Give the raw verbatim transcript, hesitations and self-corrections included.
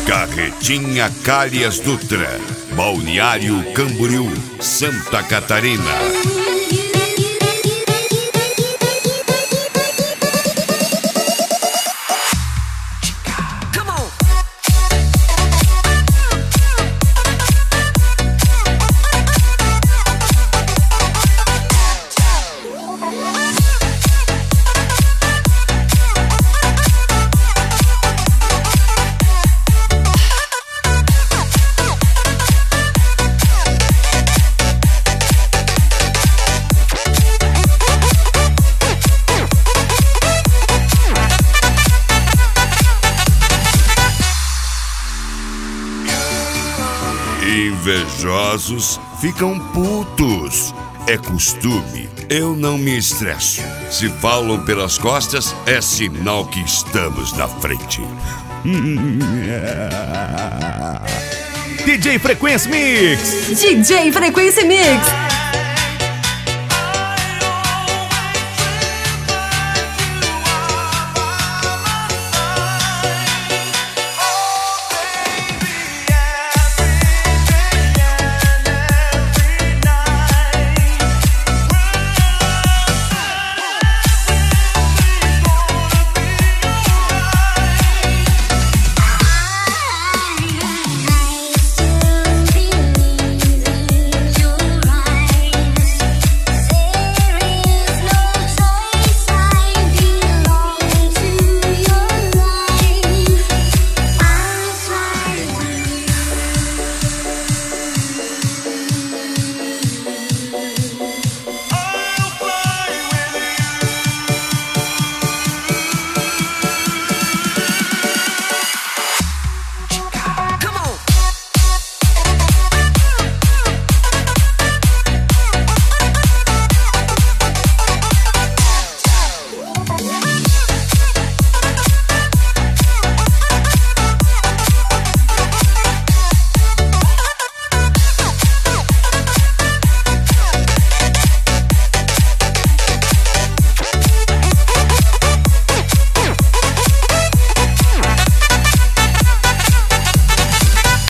Carretinha Calhas Dutra, Balneário Camboriú, Santa Catarina. Invejosos ficam putos. É costume, eu não me estresso. Se falam pelas costas, é sinal que estamos na frente. D J Frequência Mix. D J Frequência Mix.